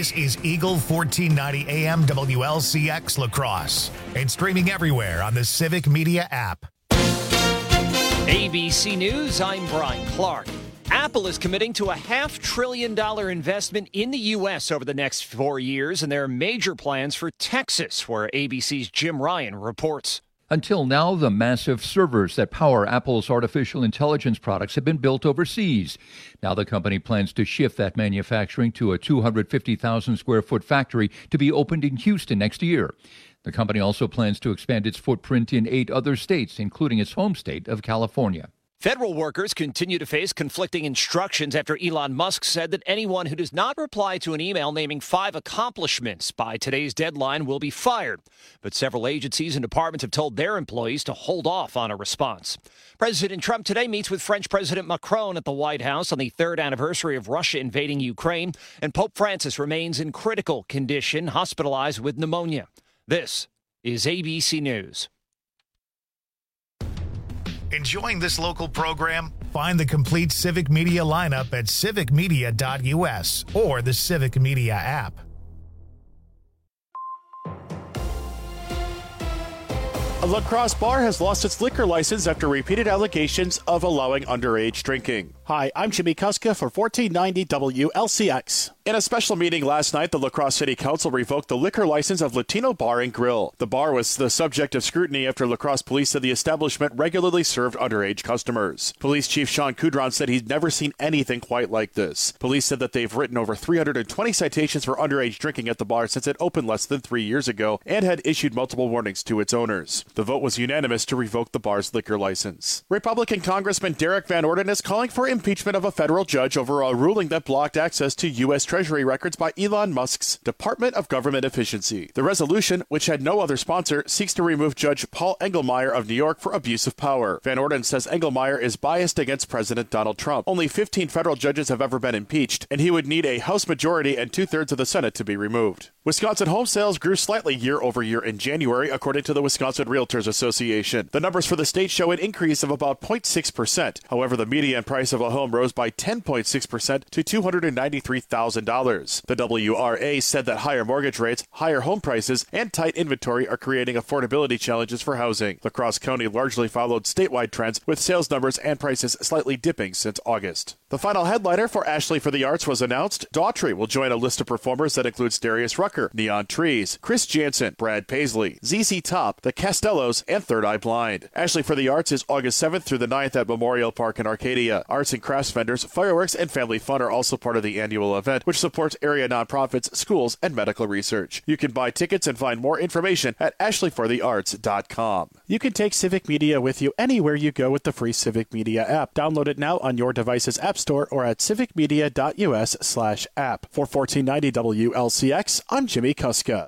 This is Eagle 1490 AM WLCX La Crosse and streaming everywhere on the Civic Media app. ABC News, I'm Brian Clark. Apple is committing to a $500 billion investment in the U.S. over the next 4 years, and there are major plans for Texas, where ABC's Jim Ryan reports. Until now, the massive servers that power Apple's artificial intelligence products have been built overseas. Now the company plans to shift that manufacturing to a 250,000 square foot factory to be opened in Houston next year. The company also plans to expand its footprint in 8 other states, including its home state of California. Federal workers continue to face conflicting instructions after Elon Musk said that anyone who does not reply to an email naming 5 accomplishments by today's deadline will be fired. But several agencies and departments have told their employees to hold off on a response. President Trump today meets with French President Macron at the White House on the 3rd anniversary of Russia invading Ukraine, and Pope Francis remains in critical condition, hospitalized with pneumonia. This is ABC News. Enjoying this local program? Find the complete Civic Media lineup at civicmedia.us or the Civic Media app. A La Crosse bar has lost its liquor license after repeated allegations of allowing underage drinking. Hi, I'm Jimmy Kuska for 1490 WLCX. In a special meeting last night, the La Crosse City Council revoked the liquor license of Latino Bar and Grill. The bar was the subject of scrutiny after La Crosse police said the establishment regularly served underage customers. Police Chief Sean Coudron said he's never seen anything quite like this. Police said that they've written over 320 citations for underage drinking at the bar since it opened less than 3 years ago and had issued multiple warnings to its owners. The vote was unanimous to revoke the bar's liquor license. Republican Congressman Derek Van Orden is calling for impeachment of a federal judge over a ruling that blocked access to U.S. Treasury records by Elon Musk's Department of Government Efficiency. The resolution, which had no other sponsor, seeks to remove Judge Paul Engelmeyer of New York for abuse of power. Van Orden says Engelmeyer is biased against President Donald Trump. Only 15 federal judges have ever been impeached, and he would need a House majority and 2/3 of the Senate to be removed. Wisconsin home sales grew slightly year over year in January, according to the Wisconsin Realtors Association. The numbers for the state show an increase of about 0.6%. However, the median price of a home rose by 10.6% to $293,000. The WRA said that higher mortgage rates, higher home prices, and tight inventory are creating affordability challenges for housing. La Crosse County largely followed statewide trends, with sales numbers and prices slightly dipping since August. The final headliner for Ashley for the Arts was announced. Daughtry will join a list of performers that includes Darius Rucker, Neon Trees, Chris Jansen, Brad Paisley, ZZ Top, The Castellos, and Third Eye Blind. Ashley for the Arts is August 7th through the 9th at Memorial Park in Arcadia. Arts and crafts vendors, fireworks, and family fun are also part of the annual event, which supports area nonprofits, schools, and medical research. You can buy tickets and find more information at ashleyforthearts.com. You can take Civic Media with you anywhere you go with the free Civic Media app. Download it now on your device's app store or at civicmedia.us/app. For 1490 WLCX, I'm Jimmy Kuska.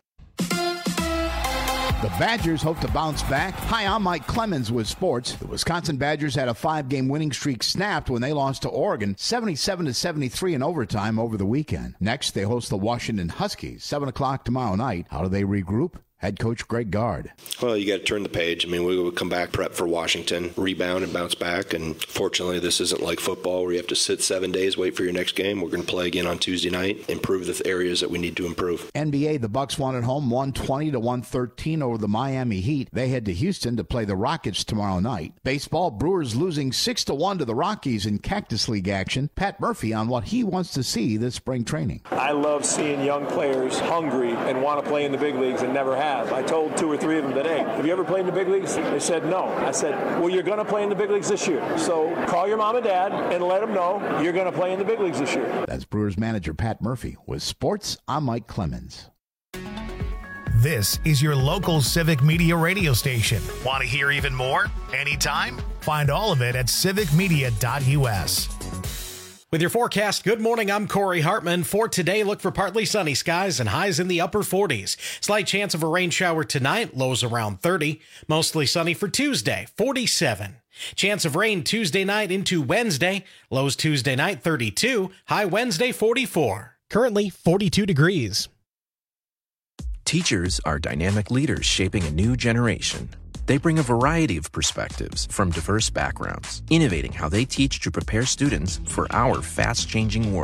The Badgers hope to bounce back. Hi, I'm Mike Clemens with sports. The Wisconsin Badgers had a 5-game winning streak snapped when they lost to Oregon 77-73 in overtime over the weekend. Next, they host the Washington Huskies, 7 o'clock tomorrow night. How do they regroup? Head coach Greg Gard. Well, you got to turn the page. I mean, we would come back, prep for Washington, rebound and bounce back. And fortunately, this isn't like football where you have to sit 7 days, wait for your next game. We're going to play again on Tuesday night, improve the areas that we need to improve. NBA, the Bucks won at home 120-113 over the Miami Heat. They head to Houston to play the Rockets tomorrow night. Baseball, Brewers losing 6-1 to the Rockies in Cactus League action. Pat Murphy on what he wants to see this spring training. I love seeing young players hungry and want to play in the big leagues and never have. I told 2 or 3 of them today, have you ever played in the big leagues? They said no. I said, well, you're going to play in the big leagues this year. So call your mom and dad and let them know you're going to play in the big leagues this year. That's Brewers manager Pat Murphy. With sports, I'm Mike Clemens. This is your local Civic Media radio station. Want to hear even more? Anytime? Find all of it at civicmedia.us. With your forecast, good morning, I'm Corey Hartman. For today, look for partly sunny skies and highs in the upper 40s. Slight chance of a rain shower tonight, lows around 30. Mostly sunny for Tuesday, 47. Chance of rain Tuesday night into Wednesday, lows Tuesday night 32, high Wednesday 44. Currently 42 degrees. Teachers are dynamic leaders shaping a new generation. They bring a variety of perspectives from diverse backgrounds, innovating how they teach to prepare students for our fast-changing world.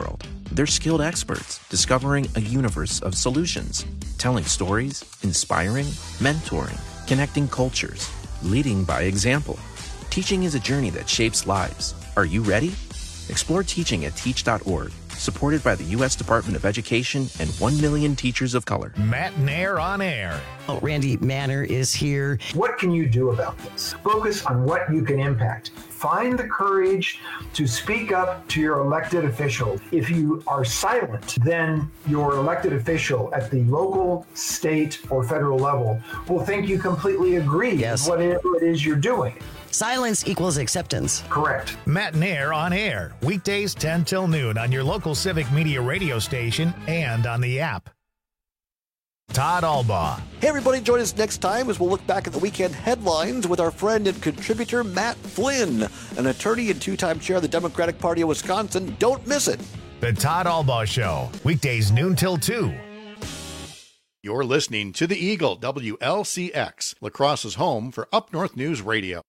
They're skilled experts discovering a universe of solutions, telling stories, inspiring, mentoring, connecting cultures, leading by example. Teaching is a journey that shapes lives. Are you ready? Explore teaching at teach.org, supported by the U.S. Department of Education and 1 million teachers of color. Matt Nair on air. Oh, Randy Manner is here. What can you do about this? Focus on what you can impact. Find the courage to speak up to your elected official. If you are silent, then your elected official at the local, state, or federal level will think you completely agree with whatever it is you're doing. Silence equals acceptance. Correct. Matt Nair on air, weekdays 10 till noon on your local Civic Media radio station and on the app. Todd Albaugh. Hey everybody, join us next time as we'll look back at the weekend headlines with our friend and contributor Matt Flynn, an attorney and two-time chair of the Democratic Party of Wisconsin. Don't miss it. The Todd Albaugh Show, weekdays noon till 2. You're listening to the Eagle, WLCX, La Crosse's home for Up North News Radio.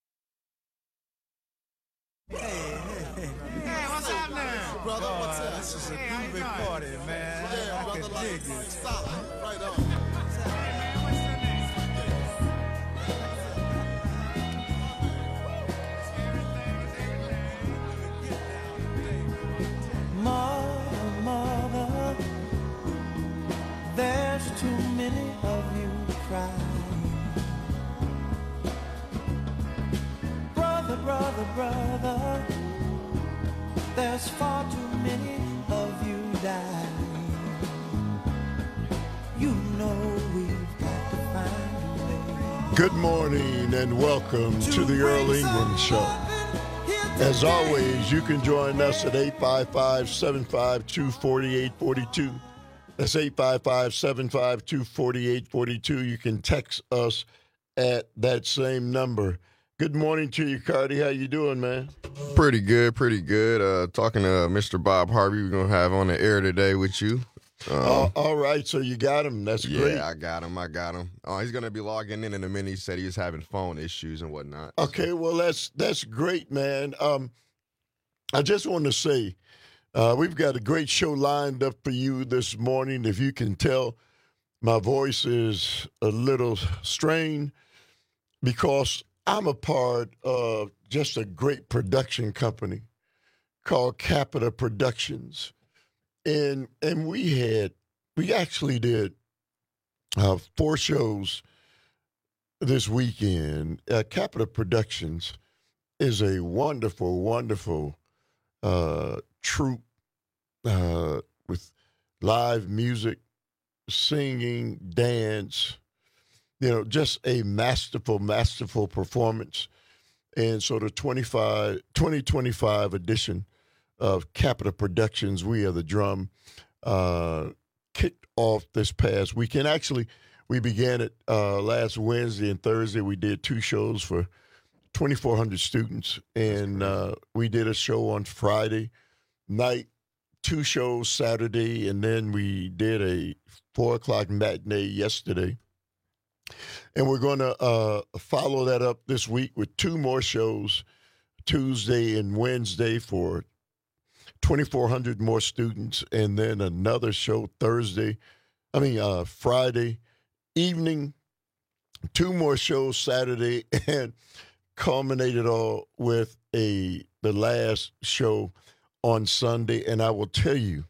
Hey, what's up now? Brother, what's up? This is a groovy party, man. Yeah, I can dig it. Solid. Right on. Mother, there's too many of you crying. Brother, there's far too many of you dying. You know we've got to find a way. Good morning and welcome to the Earl Ingram Show. As always, you can join us at 855-752-4842. That's 855-752-4842. You can text us at that same number. Good morning to you, Cardi. How you doing, man? Pretty good. Talking to Mr. Bob Harvey, we're going to have on the air today with you. All right, so you got him. That's great. Yeah, I got him. He's going to be logging in a minute. He said he was having phone issues and whatnot. Okay, well, that's great, man. I just want to say we've got a great show lined up for you this morning. If you can tell, my voice is a little strained because I'm a part of just a great production company called Capita Productions. And we actually did 4 shows this weekend. Capita Productions is a wonderful, wonderful troupe with live music, singing, dance, just a masterful performance. And so the 2025 edition of Capita Productions, We Are the Drum, kicked off this past weekend. Actually, we began it last Wednesday and Thursday. We did 2 shows for 2,400 students. And we did a show on Friday night, 2 shows Saturday, and then we did a 4 o'clock matinee yesterday. And we're going to follow that up this week with 2 more shows, Tuesday and Wednesday for 2,400 more students, and then another show Friday evening, 2 more shows Saturday, and culminated all with the last show on Sunday. And I will tell you,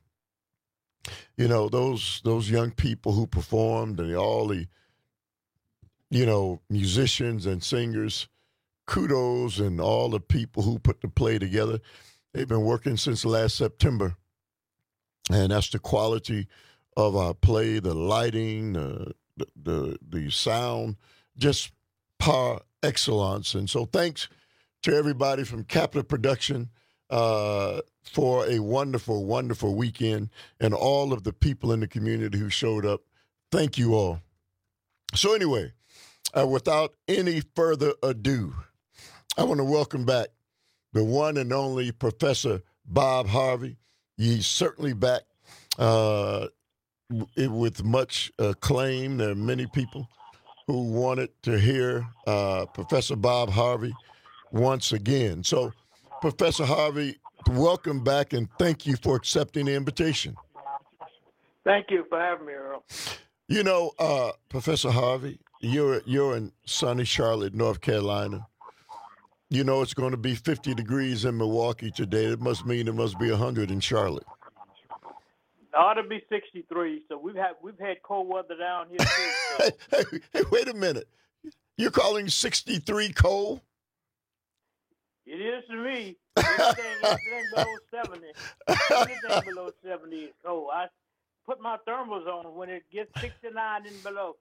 those young people who performed and all the musicians and singers, kudos, and all the people who put the play together. They've been working since last September, and that's the quality of our play, the lighting, the sound, just par excellence. And so thanks to everybody from Capita Production for a wonderful, wonderful weekend, and all of the people in the community who showed up. Thank you all. So anyway, without any further ado, I want to welcome back the one and only Professor Bob Harvey. He's certainly back with much acclaim. There are many people who wanted to hear Professor Bob Harvey once again. So, Professor Harvey, welcome back, and thank you for accepting the invitation. Thank you for having me, Earl. You know, Professor Harvey, you're in sunny Charlotte, North Carolina. You know it's going to be 50 degrees in Milwaukee today. It must mean it must be 100 in Charlotte. It ought to be 63. So we've had cold weather down here too. So. Hey, wait a minute. You're calling 63 cold? It is to me. Anything below 70. Anything below 70 is cold. I put my thermals on when it gets 69 and below.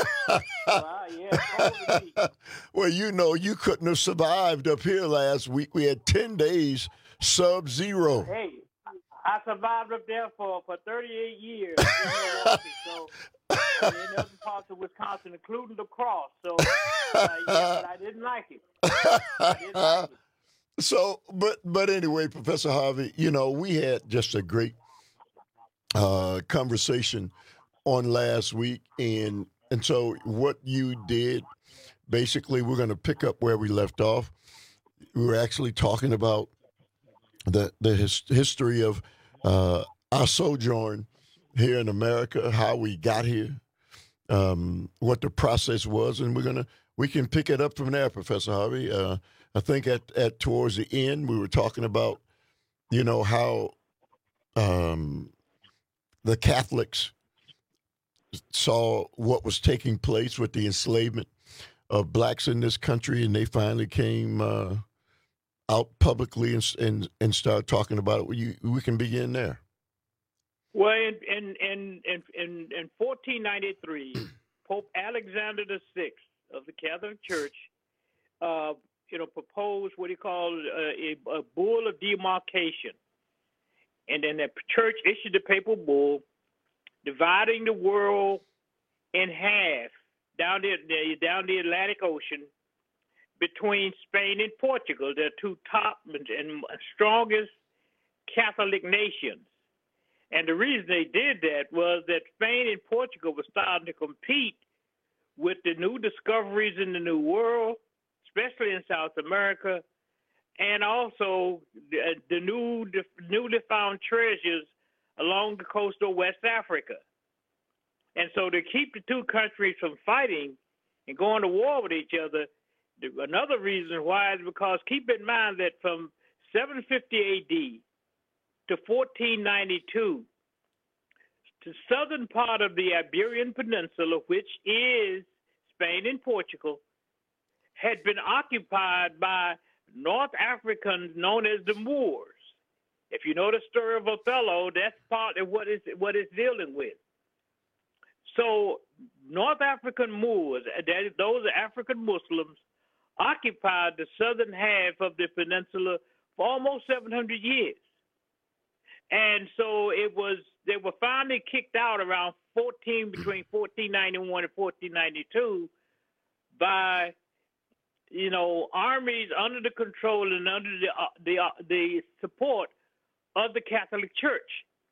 Cold to me. Well, you know, you couldn't have survived up here last week. We had 10 days sub-zero. Hey, I survived up there for 38 years in Milwaukee, so in other parts of Wisconsin, including La Crosse. So, but I didn't like it. So, but anyway, Professor Harvey, you know, we had just a great conversation on last week, and so what you did, basically, we're going to pick up where we left off. We were actually talking about the history of our sojourn here in America, how we got here, what the process was, and we can pick it up from there, Professor Harvey. I think at towards the end we were talking about, you know, how the Catholics saw what was taking place with the enslavement of blacks in this country, and they finally came out publicly and started talking about it. We can begin there. Well, in 1493, Pope Alexander VI of the Catholic Church, proposed what he called a bull of demarcation, and then the church issued a papal bull dividing the world in half down the Atlantic Ocean between Spain and Portugal, the two top and strongest Catholic nations. And the reason they did that was that Spain and Portugal were starting to compete with the new discoveries in the New World, especially in South America, and also the newly found treasures along the coast of West Africa. And so to keep the two countries from fighting and going to war with each other, another reason why is because keep in mind that from 750 AD to 1492, the southern part of the Iberian Peninsula, which is Spain and Portugal, had been occupied by North Africans known as the Moors. If you know the story of Othello, that's part of what it's dealing with. So North African Moors, those are African Muslims, occupied the southern half of the peninsula for almost 700 years. And so they were finally kicked out around between 1491 and 1492 by, armies under the control and under the support of the Catholic Church.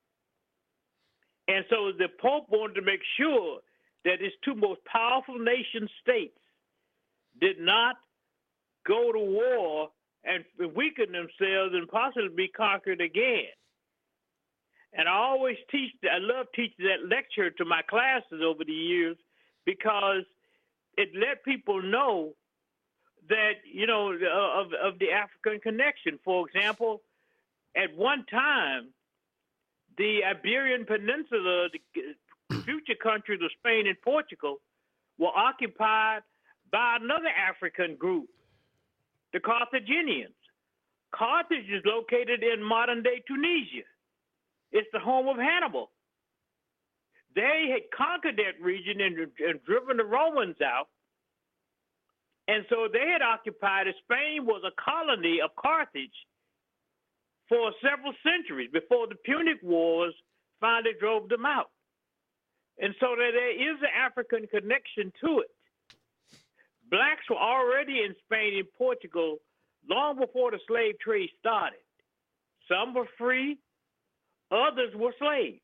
And so the Pope wanted to make sure that his two most powerful nation states did not go to war and weaken themselves and possibly be conquered again. And I love teaching that lecture to my classes over the years because it let people know that, of the African connection. For example, at one time, the Iberian Peninsula, the future countries of Spain and Portugal, were occupied by another African group, the Carthaginians. Carthage is located in modern-day Tunisia. It's the home of Hannibal. They had conquered that region and driven the Romans out. And so they had occupied it. Spain was a colony of Carthage for several centuries before the Punic Wars finally drove them out. And so there is an African connection to it. Blacks were already in Spain and Portugal long before the slave trade started. Some were free, others were slaves.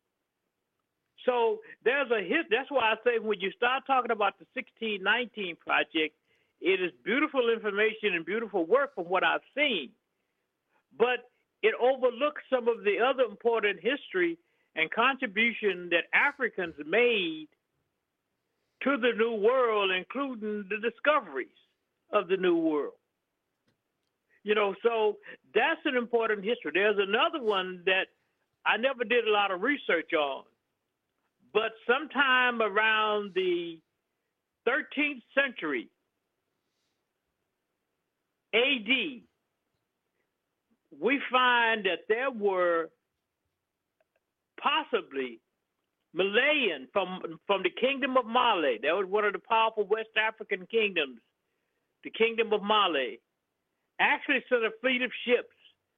So that's why I say when you start talking about the 1619 Project, it is beautiful information and beautiful work from what I've seen. But it overlooks some of the other important history and contribution that Africans made to the New World, including the discoveries of the New World. So that's an important history. There's another one that I never did a lot of research on, but sometime around the 13th century AD, we find that there were possibly Malayan from the Kingdom of Mali. That was one of the powerful West African kingdoms, the Kingdom of Mali, actually sent a fleet of ships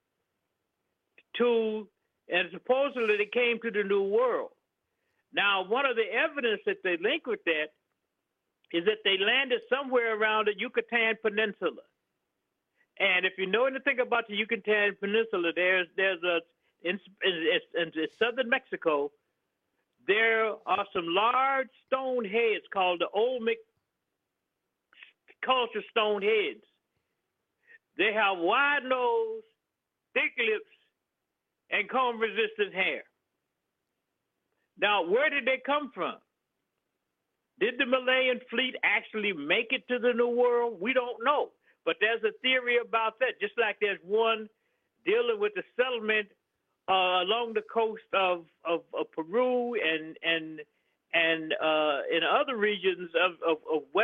and supposedly they came to the New World. Now, one of the evidence that they link with that is that they landed somewhere around the Yucatan Peninsula. And if you know anything about the Yucatan Peninsula, in southern Mexico, there are some large stone heads called the Olmec culture stone heads. They have wide nose, thick lips, and comb-resistant hair. Now, where did they come from? Did the Malayan fleet actually make it to the New World? We don't know. But there's a theory about that, just like there's one dealing with the settlement along the coast of Peru and in other regions of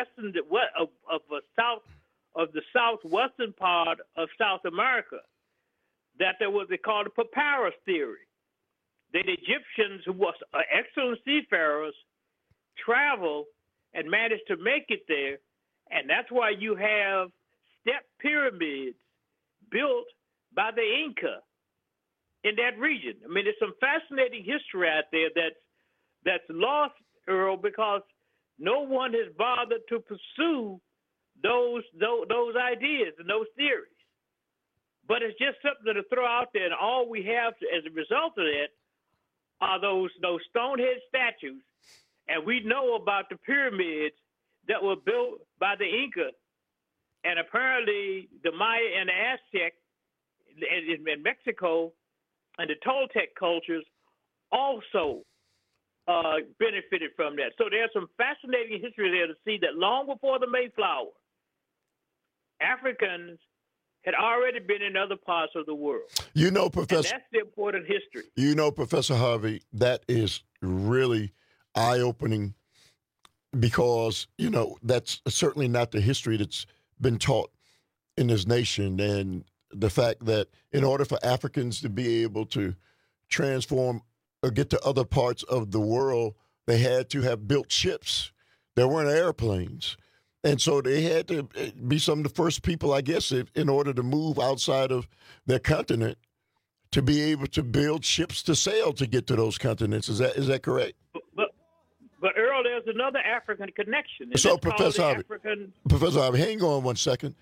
the southwestern part of South America, that there was called the papyrus theory, that Egyptians, who were excellent seafarers, traveled and managed to make it there, and that's why you have step pyramids built by the Inca in that region. I mean, there's some fascinating history out there that's lost, Earl, because no one has bothered to pursue those ideas and those theories. But it's just something to throw out there, and all we have as a result of that are those stonehead statues, and we know about the pyramids that were built by the Inca, and apparently the Maya and the Aztec in Mexico and the Toltec cultures also benefited from that. So there's some fascinating history there to see that long before the Mayflower, Africans had already been in other parts of the world. Professor, and that's the important history. Professor Harvey, that is really eye-opening because, that's certainly not the history that's been taught in this nation. And the fact that in order for Africans to be able to transform or get to other parts of the world, they had to have built ships. There weren't airplanes. And so they had to be some of the first people, I guess, in order to move outside of their continent, to be able to build ships to sail to get to those continents. Is that correct? But Earl, there's another African connection. So, Professor Harvey, hang on one second.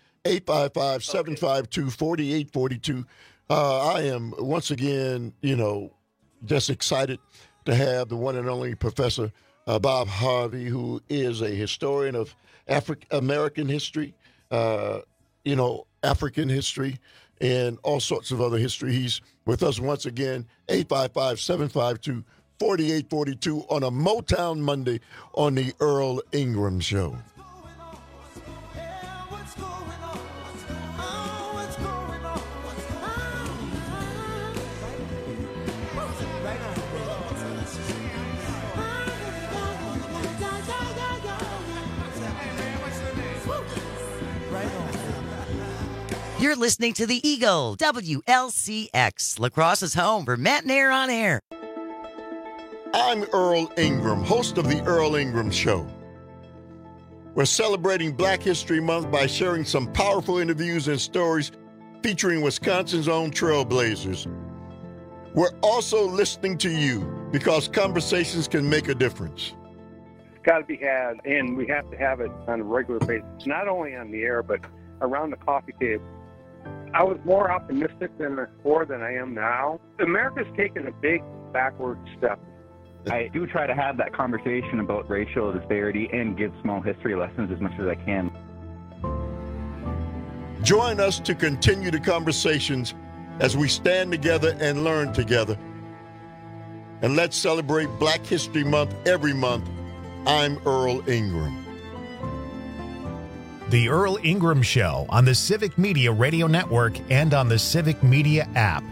855-752-4842. I am once again, just excited to have the one and only Professor Bob Harvey, who is a historian of American history, African history, and all sorts of other history. He's with us once again, 855-752-4842 on a Motown Monday on the Earl Ingram Show. You're listening to The Eagle, WLCX, La Crosse's home for Matt and Air on Air. I'm Earl Ingram, host of The Earl Ingram Show. We're celebrating Black History Month by sharing some powerful interviews and stories featuring Wisconsin's own trailblazers. We're also listening to you because conversations can make a difference. It's got to be had, and we have to have it on a regular basis, not only on the air, but around the coffee table. I was more optimistic before than I am now. America's taken a big backward step. I do try to have that conversation about racial disparity and give small history lessons as much as I can. Join us to continue the conversations as we stand together and learn together. And let's celebrate Black History Month every month. I'm Earl Ingram. The Earl Ingram Show on the Civic Media Radio Network and on the Civic Media app.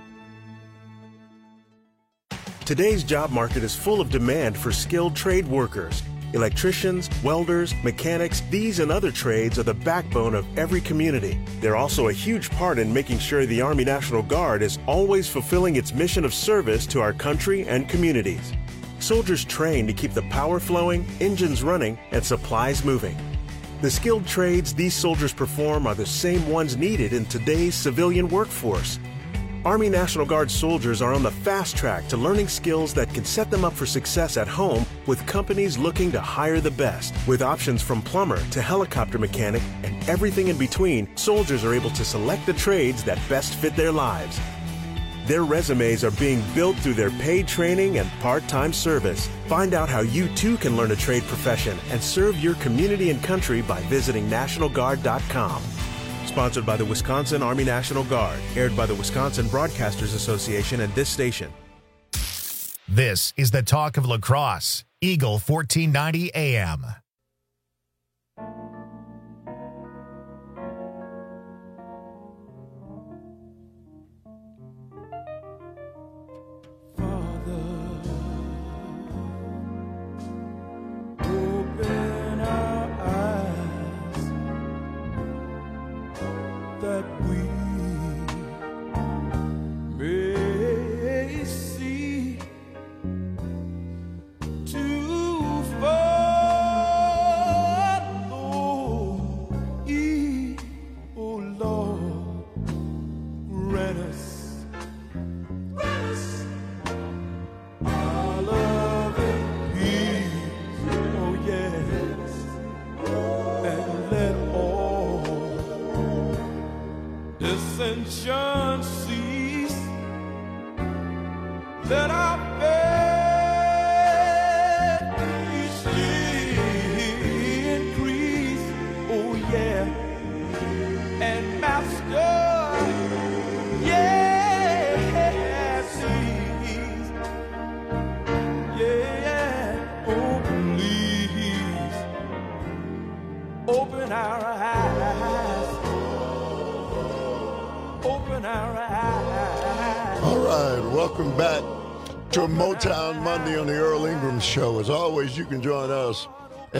Today's job market is full of demand for skilled trade workers. Electricians, welders, mechanics, these and other trades are the backbone of every community. They're also a huge part in making sure the Army National Guard is always fulfilling its mission of service to our country and communities. Soldiers train to keep the power flowing, engines running, and supplies moving. The skilled trades these soldiers perform are the same ones needed in today's civilian workforce. Army National Guard soldiers are on the fast track to learning skills that can set them up for success at home with companies looking to hire the best. With options from plumber to helicopter mechanic and everything in between, soldiers are able to select the trades that best fit their lives. Their resumes are being built through their paid training and part-time service. Find out how you too can learn a trade profession and serve your community and country by visiting NationalGuard.com. Sponsored by the Wisconsin Army National Guard. Aired by the Wisconsin Broadcasters Association and this station. This is the Talk of La Crosse, Eagle 1490 AM. Welcome back to a Motown Monday on the Earl Ingram Show. As always, you can join us at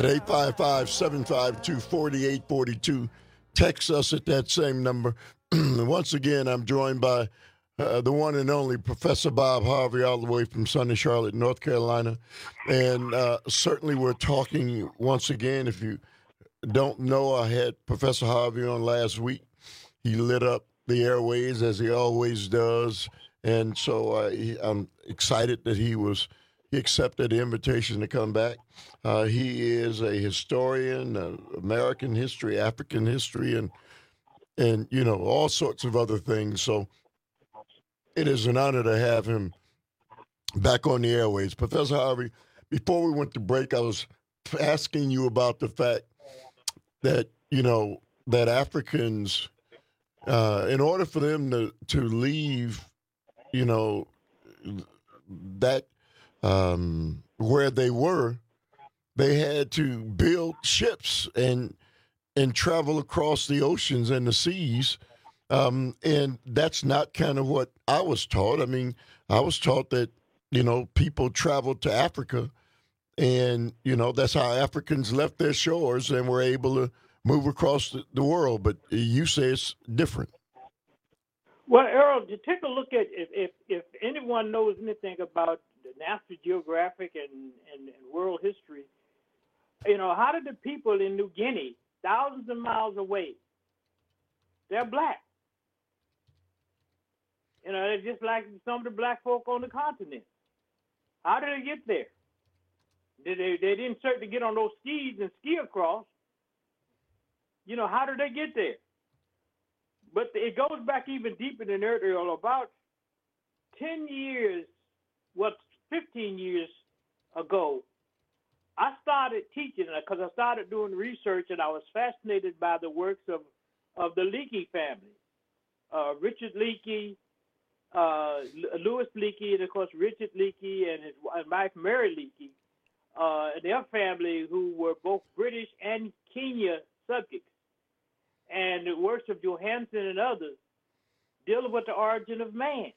855-752-4842. Text us at that same number. Once again, I'm joined by the one and only Professor Bob Harvey, all the way from sunny Charlotte, North Carolina. And certainly we're talking once again. If you don't know, I had Professor Harvey on last week. He lit up the airways as he always does. And so I'm excited that he accepted the invitation to come back. He is a historian, American history, African history, and you know, all sorts of other things. So it is an honor to have him back on the airways. Professor Harvey, before we went to break, I was asking you about the fact that, you know, that Africans, in order for them to leave, you know, that where they were, they had to build ships and travel across the oceans and the seas. And that's not kind of what I was taught. I mean, I was taught that, you know, people traveled to Africa and, you know, that's how Africans left their shores and were able to move across the world. But you say it's different. Well, Earl, to take a look at if anyone knows anything about the National Geographic and world history, you know, how did the people in New Guinea, thousands of miles away, they're black. You know, they're just like some of the black folk on the continent. How did they get there? They didn't certainly get on those skis and ski across. You know, how did they get there? But it goes back even deeper than that, Earl. About 10 years, 15 years ago, I started teaching because I started doing research and I was fascinated by the works of the Leakey family. Richard Leakey, Louis Leakey, and of course Richard Leakey and his wife Mary Leakey, and their family, who were both British and Kenya subjects, and the works of Johansen and others dealing with the origin of man.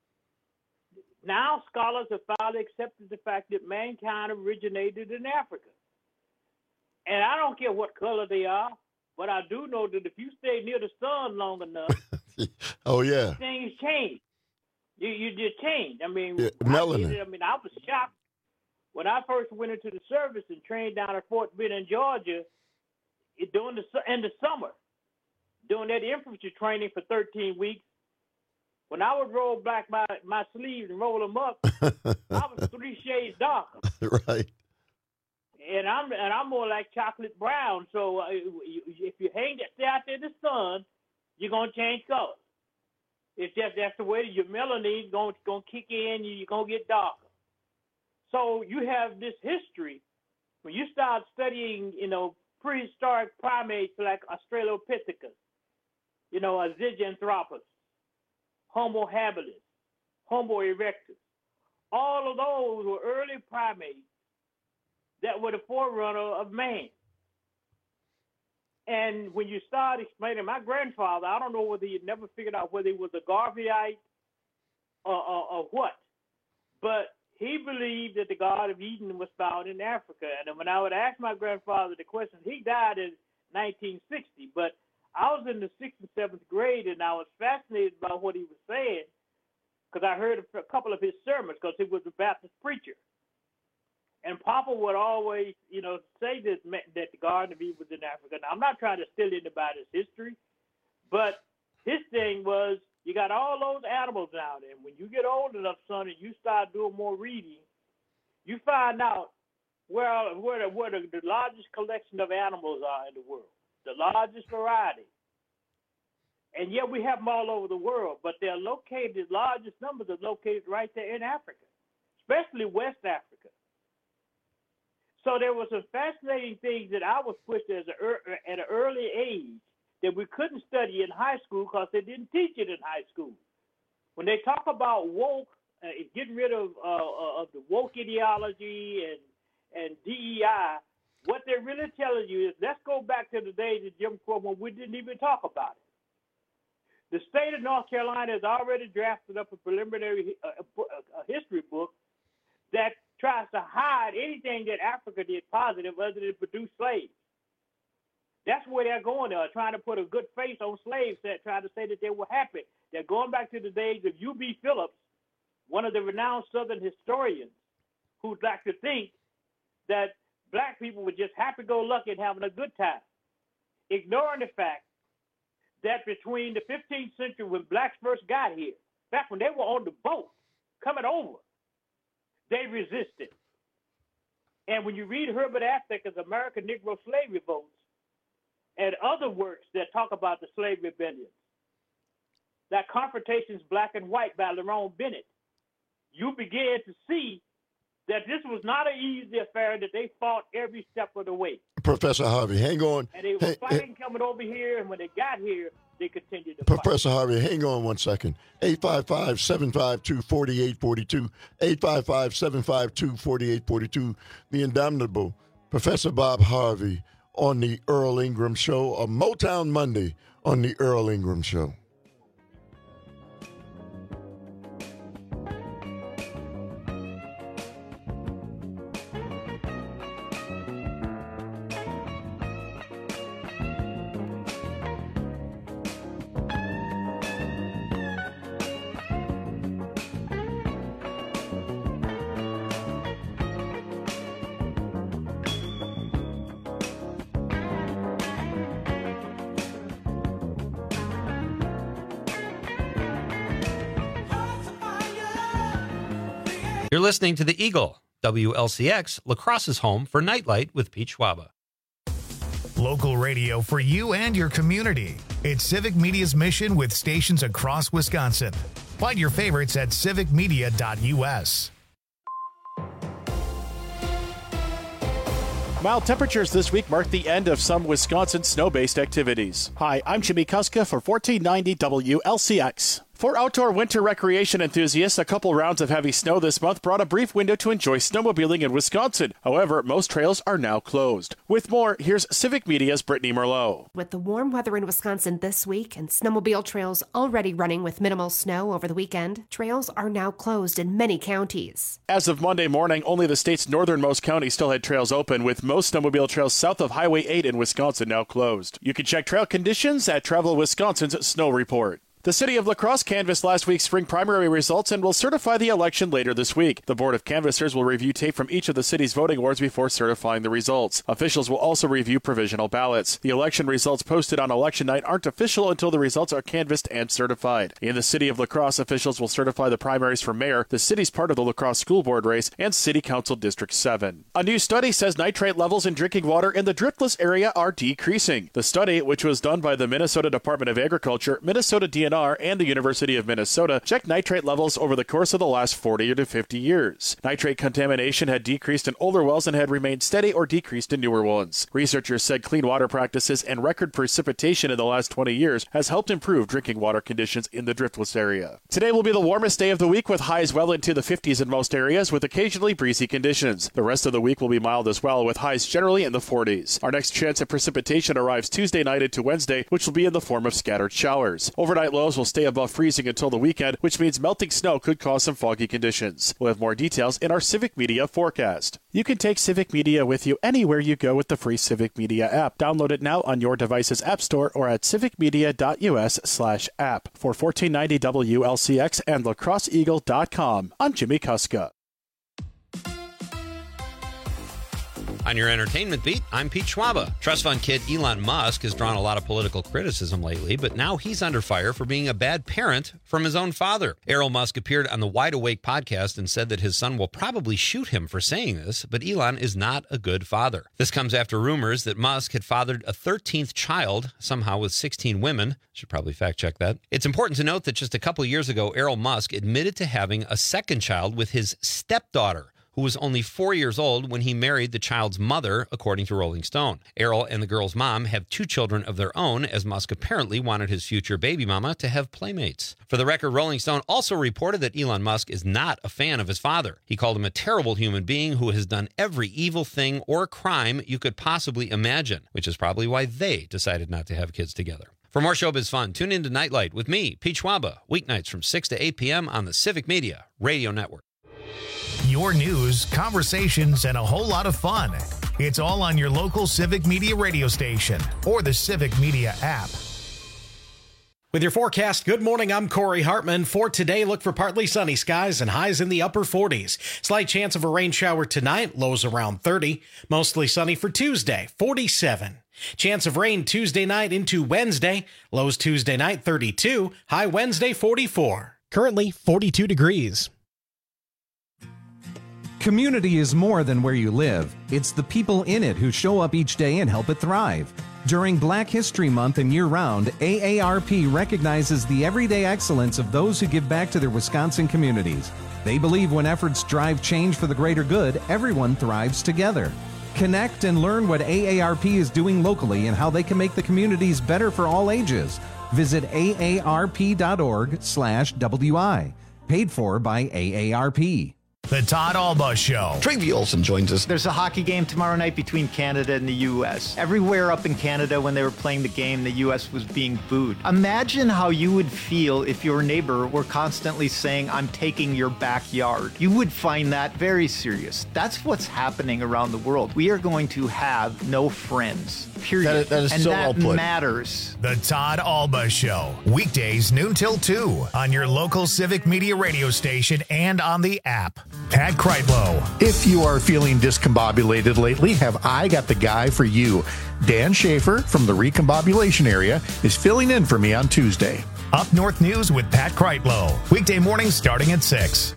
Now scholars have finally accepted the fact that mankind originated in Africa. And I don't care what color they are, but I do know that if you stay near the sun long enough, oh yeah, things change. You just change. I mean, melanin. I was shocked when I first went into the service and trained down at Fort Benning, Georgia, in the summer, doing that infantry training for 13 weeks. When I would roll back my sleeves and roll them up, I was 3 shades darker. Right. And I'm more like chocolate brown. So if you stay out there in the sun, you're gonna change colors. It's just that's the way your melanin's gonna kick in. You're gonna get darker. So you have this history when you start studying, prehistoric primates like Australopithecus, Zygoanthropus, Homo habilis, Homo erectus. All of those were early primates that were the forerunner of man. And when you start explaining, my grandfather, I don't know whether he had never figured out whether he was a Garveyite or what, but he believed that the Garden of Eden was found in Africa. And when I would ask my grandfather the question, he died in 1960, but I was in the 6th and 7th grade, and I was fascinated by what he was saying because I heard a couple of his sermons because he was a Baptist preacher. And Papa would always, say that the Garden of Eden was in Africa. Now, I'm not trying to steal anybody's history, but his thing was you got all those animals down there. And when you get old enough, son, and you start doing more reading, you find out where the largest collection of animals are in the world, the largest variety. And yet we have them all over the world, but they're located, the largest numbers are located right there in Africa, especially West Africa. So there were some fascinating things that I was pushed at an early age that we couldn't study in high school because they didn't teach it in high school. When they talk about woke, getting rid of the woke ideology and DEI, what they're really telling you is let's go back to the days of Jim Crow when we didn't even talk about it. The state of North Carolina has already drafted up a preliminary history book that tries to hide anything that Africa did positive other than produce slaves. That's where they're going. They're trying to put a good face on slaves, trying to say that they were happy. They're going back to the days of U.B. Phillips, one of the renowned Southern historians, who'd like to think that black people were just happy-go-lucky and having a good time, ignoring the fact that between the 15th century when blacks first got here, back when they were on the boat coming over, they resisted. And when you read Herbert Aspect's American Negro Slave Revolts and other works that talk about the slave rebellions, like Confrontations Black and White by Lerone Bennett, you begin to see that this was not an easy affair, that they fought every step of the way. Professor Harvey, hang on. And they were fighting coming over here, and when they got here, they continued to Professor fight. Harvey, hang on one second. 855-752-4842. 855-752-4842. The indomitable Professor Bob Harvey on the Earl Ingram Show, a Motown Monday on the Earl Ingram Show. You're listening to The Eagle, WLCX, La Crosse's home for Nightlight with Pete Schwaba. Local radio for you and your community. It's Civic Media's mission with stations across Wisconsin. Find your favorites at civicmedia.us. Mild temperatures this week mark the end of some Wisconsin snow-based activities. Hi, I'm Jimmy Kuska for 1490 WLCX. For outdoor winter recreation enthusiasts, a couple rounds of heavy snow this month brought a brief window to enjoy snowmobiling in Wisconsin. However, most trails are now closed. With more, here's Civic Media's Brittany Merlot. With the warm weather in Wisconsin this week and snowmobile trails already running with minimal snow over the weekend, trails are now closed in many counties. As of Monday morning, only the state's northernmost counties still had trails open, with most snowmobile trails south of Highway 8 in Wisconsin now closed. You can check trail conditions at Travel Wisconsin's Snow Report. The city of La Crosse canvassed last week's spring primary results and will certify the election later this week. The Board of Canvassers will review tape from each of the city's voting wards before certifying the results. Officials will also review provisional ballots. The election results posted on election night aren't official until the results are canvassed and certified. In the city of La Crosse, officials will certify the primaries for mayor, the city's part of the La Crosse School Board race, and City Council District 7. A new study says nitrate levels in drinking water in the Driftless area are decreasing. The study, which was done by the Minnesota Department of Agriculture, Minnesota DNR, and the University of Minnesota, checked nitrate levels over the course of the last 40 to 50 years. Nitrate contamination had decreased in older wells and had remained steady or decreased in newer ones. Researchers said clean water practices and record precipitation in the last 20 years has helped improve drinking water conditions in the Driftless area. Today will be the warmest day of the week with highs well into the 50s in most areas with occasionally breezy conditions. The rest of the week will be mild as well with highs generally in the 40s. Our next chance of precipitation arrives Tuesday night into Wednesday, which will be in the form of scattered showers. Overnight lows will stay above freezing until the weekend, which means melting snow could cause some foggy conditions. We'll have more details in our Civic Media forecast. You can take Civic Media with you anywhere you go with the free Civic Media app. Download it now on your device's app store or at civicmedia.us/app. For 1490 WLCX and lacrosseeagle.com, I'm Jimmy Kuska. On your entertainment beat, I'm Pete Schwaba. Trust fund kid Elon Musk has drawn a lot of political criticism lately, but now he's under fire for being a bad parent from his own father. Errol Musk appeared on the Wide Awake podcast and said that his son will probably shoot him for saying this, but Elon is not a good father. This comes after rumors that Musk had fathered a 13th child, somehow with 16 women. Should probably fact check that. It's important to note that just a couple years ago, Errol Musk admitted to having a second child with his stepdaughter, who was only 4 years old when he married the child's mother, according to Rolling Stone. Errol and the girl's mom have 2 children of their own, as Musk apparently wanted his future baby mama to have playmates. For the record, Rolling Stone also reported that Elon Musk is not a fan of his father. He called him a terrible human being who has done every evil thing or crime you could possibly imagine, which is probably why they decided not to have kids together. For more showbiz fun, tune in to Nightlight with me, Pete Schwaba, weeknights from 6 to 8 p.m. on the Civic Media Radio Network. Your news, conversations, and a whole lot of fun. It's all on your local Civic Media radio station or the Civic Media app. With your forecast, good morning, I'm Corey Hartman. For today, look for partly sunny skies and highs in the upper 40s. Slight chance of a rain shower tonight, lows around 30. Mostly sunny for Tuesday, 47. Chance of rain Tuesday night into Wednesday, lows Tuesday night 32, high Wednesday 44. Currently 42 degrees. Community is more than where you live. It's the people in it who show up each day and help it thrive. During Black History Month and year-round, AARP recognizes the everyday excellence of those who give back to their Wisconsin communities. They believe when efforts drive change for the greater good, everyone thrives together. Connect and learn what AARP is doing locally and how they can make the communities better for all ages. Visit aarp.org/WI. Paid for by AARP. The Todd Alba Show. Travi Olson joins us. There's a hockey game tomorrow night between Canada and the U.S. Everywhere up in Canada when they were playing the game, the U.S. was being booed. Imagine how you would feel if your neighbor were constantly saying, "I'm taking your backyard." You would find that very serious. That's what's happening around the world. We are going to have no friends. Period. That is and so that well put. matters. The Todd Alba Show. Weekdays noon till 2 on your local Civic Media radio station and on the app. Pat Kreitlow. If you are feeling discombobulated lately, have I got the guy for you. Dan Schaefer from the Recombobulation area is filling in for me on Tuesday. Up North News with Pat Kreitlow. Weekday mornings starting at 6.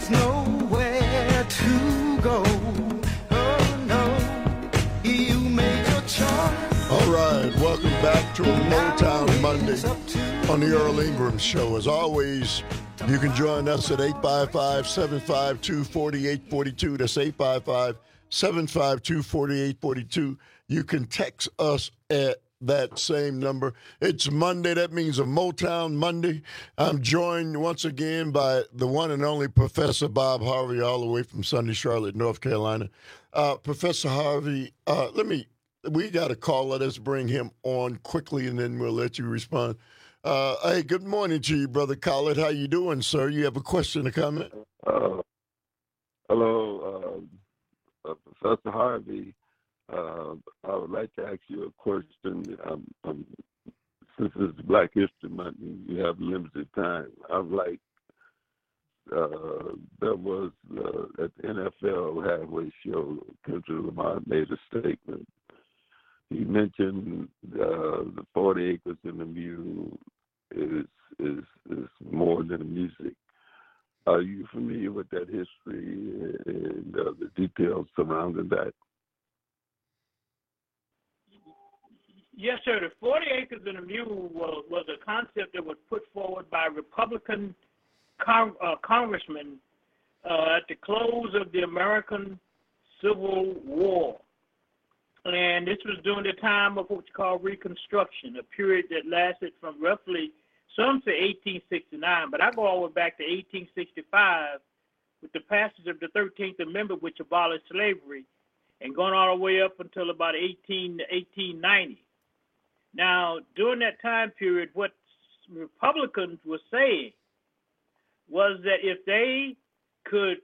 there's nowhere to go. Oh no, you make a choice. All right, welcome back to a Motown Monday on the Earl Ingram Show. As always, you can join us at 855-752-4842. That's 855-752-4842. You can text us at that same number. It's Monday. That means a Motown Monday. I'm joined once again by the one and only Professor Bob Harvey, all the way from sunny Charlotte, North Carolina. Professor Harvey, we got a call. Let us bring him on quickly, and then we'll let you respond. Hey, good morning to you, Brother Collett. How you doing, sir? You have a question or comment? Hello, Professor Harvey. I would like to ask you a question. Since it's Black History Month, you have limited time. I'd like, there was at the NFL halfway show, Kendrick Lamar made a statement. He mentioned the 40 acres in the mule is more than music. Are you familiar with that history and the details surrounding that? Yes, sir. The 40 acres and a mule was a concept that was put forward by Republican congressmen at the close of the American Civil War. And this was during the time of what you call Reconstruction, a period that lasted from roughly, some say 1869, but I go all the way back to 1865 with the passage of the 13th Amendment, which abolished slavery, and going all the way up until about 1890. Now, during that time period, what Republicans were saying was that if they could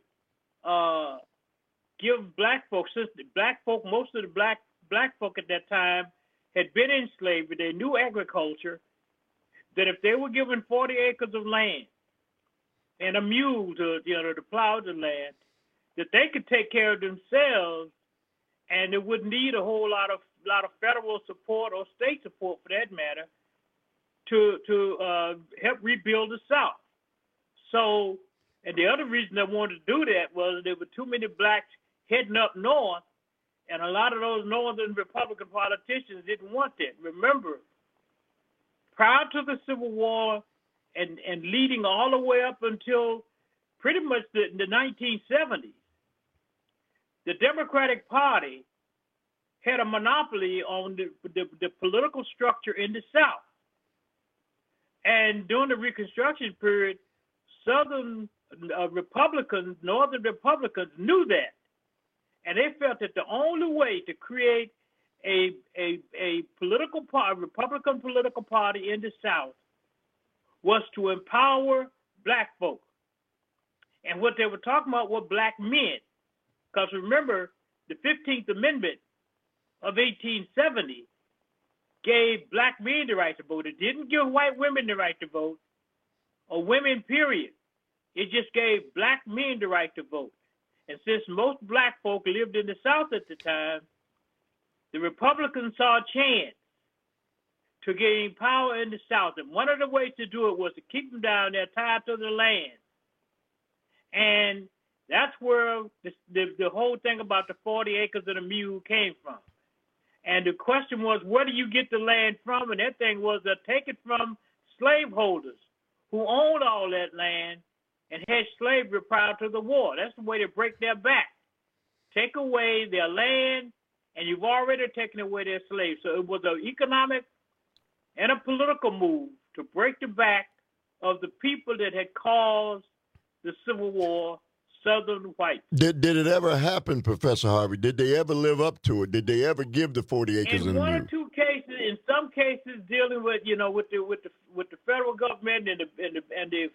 give black folks, since most of the black folk at that time had been in slavery, they knew agriculture, that if they were given 40 acres of land and a mule to plow the land, that they could take care of themselves, and it wouldn't need a whole lot of federal support or state support, for that matter, to help rebuild the South. So, and the other reason they wanted to do that was there were too many blacks heading up north, and a lot of those northern Republican politicians didn't want that. Remember, prior to the Civil War and leading all the way up until pretty much the 1970s, the Democratic Party had a monopoly on the political structure in the South. And during the Reconstruction period, northern Republicans knew that. And they felt that the only way to create a Republican political party in the South was to empower black folk. And what they were talking about were black men. Because remember, the 15th Amendment of 1870 gave black men the right to vote. It didn't give white women the right to vote, or women, period. It just gave black men the right to vote. And since most black folk lived in the South at the time, the Republicans saw a chance to gain power in the South. And one of the ways to do it was to keep them down there tied to the land. And that's where the whole thing about the 40 acres and a mule came from. And the question was, where do you get the land from? And that thing was to take it from slaveholders who owned all that land and had slavery prior to the war. That's the way to break their back. Take away their land, and you've already taken away their slaves. So it was an economic and a political move to break the back of the people that had caused the Civil War, Southern whites. Did it ever happen, Professor Harvey? Did they ever live up to it? Did they ever give the 40 acres in a one mule? or two cases? In some cases, dealing with with the federal government and the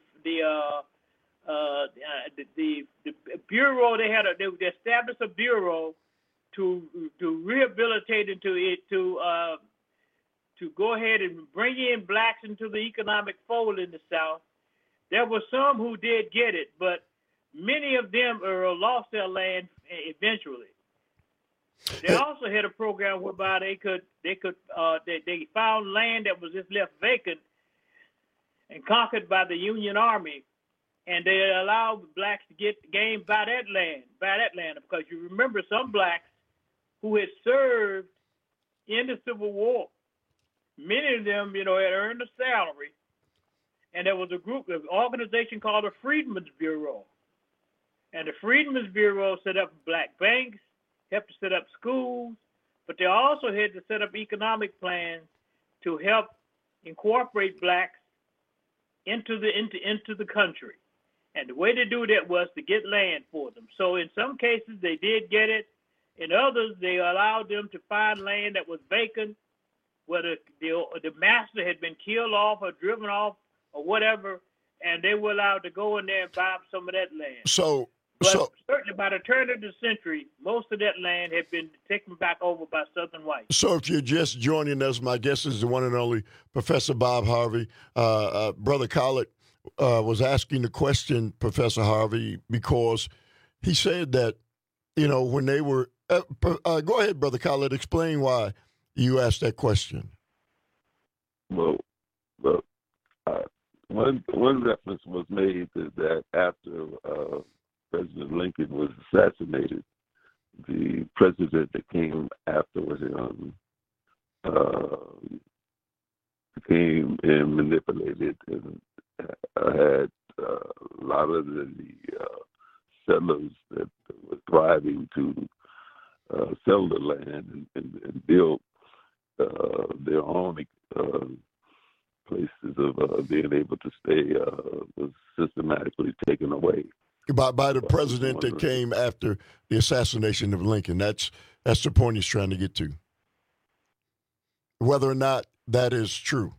bureau, they established a bureau to rehabilitate and to go ahead and bring in blacks into the economic fold in the South. There were some who did get it, but many of them lost their land eventually. They also had a program whereby they found land that was just left vacant and conquered by the Union Army, and they allowed blacks to get game by that land, because you remember some blacks who had served in the Civil War. Many of them, had earned a salary, and there was an organization called the Freedmen's Bureau. And the Freedmen's Bureau set up black banks, helped to set up schools, but they also had to set up economic plans to help incorporate blacks into the country. And the way to do that was to get land for them. So in some cases they did get it. In others, they allowed them to find land that was vacant, whether the master had been killed off or driven off or whatever, and they were allowed to go in there and buy up some of that land. But certainly by the turn of the century, most of that land had been taken back over by Southern whites. So if you're just joining us, my guest is the one and only Professor Bob Harvey. Brother Collett was asking the question, Professor Harvey, because he said that, when they were go ahead, Brother Collett, explain why you asked that question. Well, one reference was made that after President Lincoln was assassinated, the president that came afterwards came and manipulated and had a lot of the settlers that were thriving to sell the land and build their own places of being able to stay was systematically taken away. By the president that came after the assassination of Lincoln. That's the point he's trying to get to. Whether or not that is true.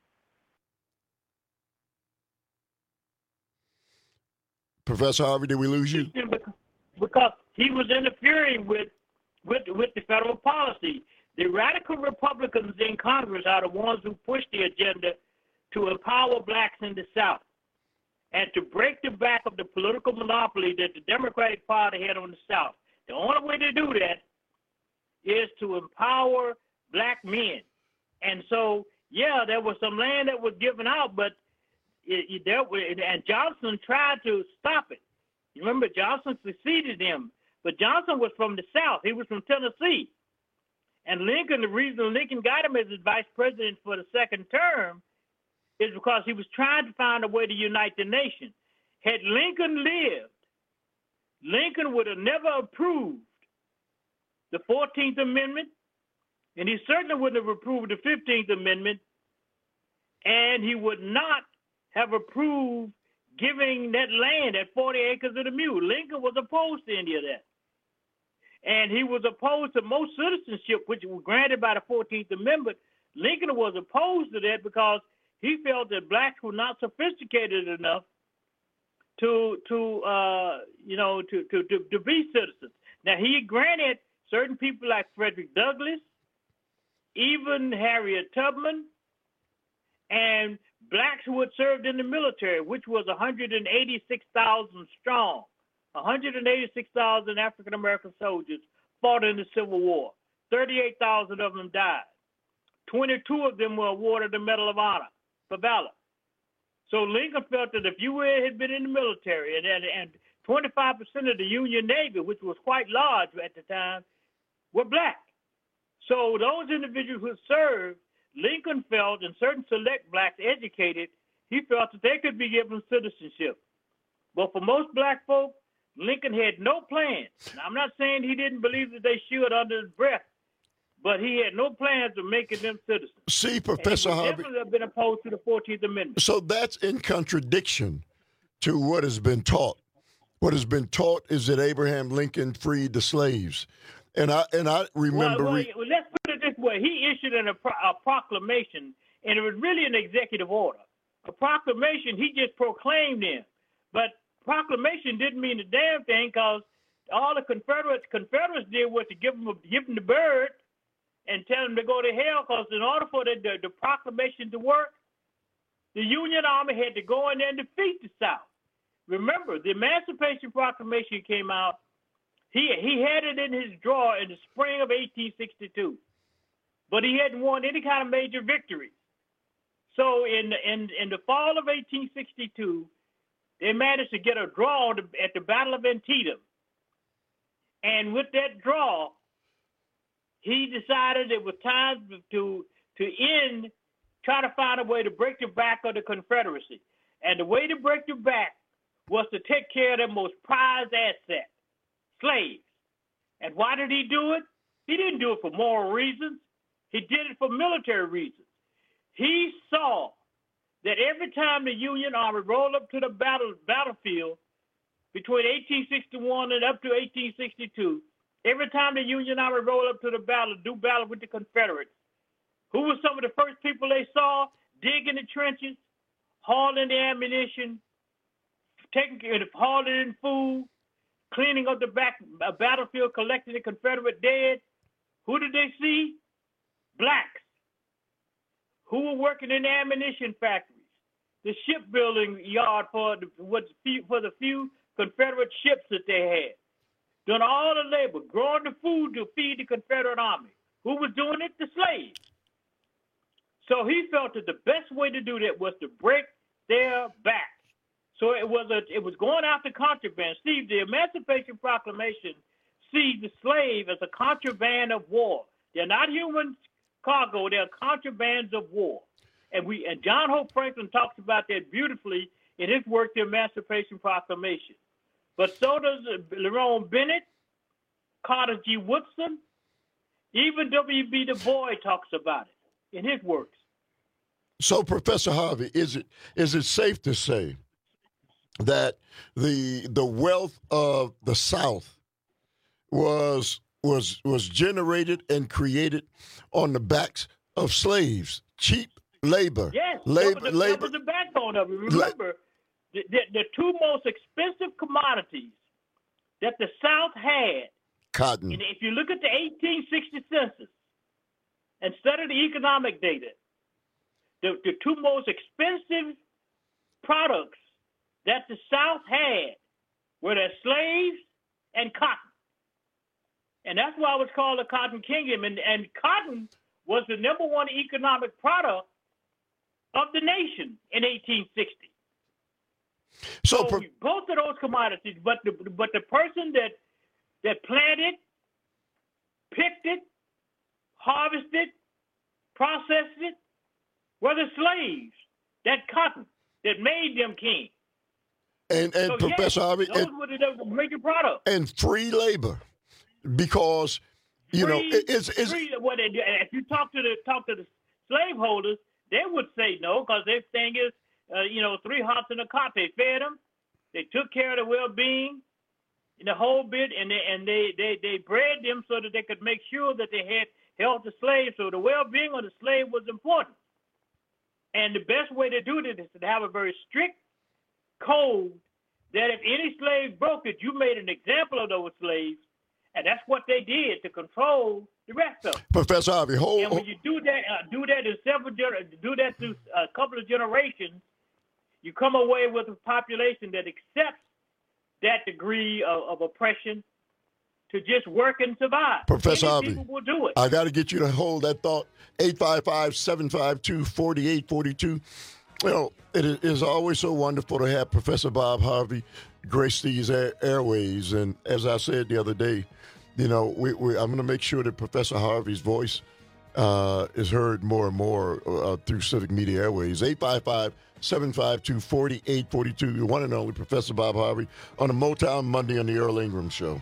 Professor Harvey, did we lose you? Because he was interfering with the federal policy. The radical Republicans in Congress are the ones who pushed the agenda to empower blacks in the South and to break the back of the political monopoly that the Democratic Party had on the South. The only way to do that is to empower black men. And so, there was some land that was given out, but and Johnson tried to stop it. You remember, Johnson succeeded him, but Johnson was from the South. He was from Tennessee. And Lincoln, the reason Lincoln got him as his vice president for the second term is because he was trying to find a way to unite the nation. Had Lincoln lived, Lincoln would have never approved the 14th Amendment, and he certainly wouldn't have approved the 15th Amendment, and he would not have approved giving that land, that 40 acres of the mule. Lincoln was opposed to any of that. And he was opposed to most citizenship, which was granted by the 14th Amendment. Lincoln was opposed to that because he felt that blacks were not sophisticated enough to be citizens. Now, he granted certain people like Frederick Douglass, even Harriet Tubman, and blacks who had served in the military, which was 186,000 strong. 186,000 African-American soldiers fought in the Civil War. 38,000 of them died. 22 of them were awarded the Medal of Honor for valor. So Lincoln felt that if you had been in the military and 25% of the Union Navy, which was quite large at the time, were black. So those individuals who served, Lincoln felt, and certain select blacks educated, he felt that they could be given citizenship. But for most black folk, Lincoln had no plans. Now, I'm not saying he didn't believe that they should under his breath, but he had no plans of making them citizens. See, Professor Harvey, definitely have been opposed to the 14th Amendment. So that's in contradiction to what has been taught. What has been taught is that Abraham Lincoln freed the slaves, and I remember. Well, let's put it this way: he issued a proclamation, and it was really an executive order. A proclamation, he just proclaimed them, but proclamation didn't mean a damn thing because all the Confederates did was to give them the bird and tell them to go to hell, because in order for the proclamation to work, the Union Army had to go in there and defeat the South. Remember, the Emancipation Proclamation came out. He had it in his drawer in the spring of 1862, but he hadn't won any kind of major victory. So in the fall of 1862, they managed to get a draw at the Battle of Antietam. And with that draw, he decided it was time to end, try to find a way to break the back of the Confederacy. And the way to break the back was to take care of their most prized asset, slaves. And why did he do it? He didn't do it for moral reasons. He did it for military reasons. He saw that every time the Union Army rolled up to the battlefield between 1861 and up to 1862, every time the Union Army rolled up to the do battle with the Confederates, who were some of the first people they saw digging the trenches, hauling the ammunition, hauling in food, cleaning up the battlefield, collecting the Confederate dead? Who did they see? Blacks. Who were working in the ammunition factories, the shipbuilding yard for the few Confederate ships that they had, doing all the labor, growing the food to feed the Confederate Army. Who was doing it? The slaves. So he felt that the best way to do that was to break their back. So it was going after contraband. See, the Emancipation Proclamation sees the slave as a contraband of war. They're not human cargo. They're contrabands of war. And John Hope Franklin talks about that beautifully in his work, The Emancipation Proclamation. But so does Lerone Bennett, Carter G. Woodson, even W.B. Du Bois talks about it in his works. So, Professor Harvey, is it safe to say that the wealth of the South was generated and created on the backs of slaves, cheap labor? Yes, labor. That was the backbone of it. Remember, the two most expensive commodities that the South had. Cotton. And if you look at the 1860 census and study the economic data, the two most expensive products that the South had were their slaves and cotton. And that's why it was called the Cotton Kingdom. And cotton was the number one economic product of the nation in 1860. So both of those commodities, but the person that planted, picked it, harvested, processed it, were the slaves, that cotton that made them king. And so Professor Harvey, those were the major products. And free labor, because it's free. If you talk to the slaveholders, they would say no, because their thing is, 3 hops in a cot. They fed them, they took care of their well-being, and the whole bit, and they bred them so that they could make sure that they had held the slave. So the well-being of the slave was important. And the best way to do this is to have a very strict code that if any slave broke it, you made an example of those slaves, and that's what they did to control the rest of them. Professor Harvey, and when you do that through a couple of generations, you come away with a population that accepts that degree of oppression to just work and survive. Professor Harvey, people will do it. I got to get you to hold that thought. 855-752-4842. It is always so wonderful to have Professor Bob Harvey grace these airways. And as I said the other day, I'm going to make sure that Professor Harvey's voice is heard more and more through Civic Media Airways. 855-752-4842. The one and only Professor Bob Harvey on a Motown Monday on the Earl Ingram Show.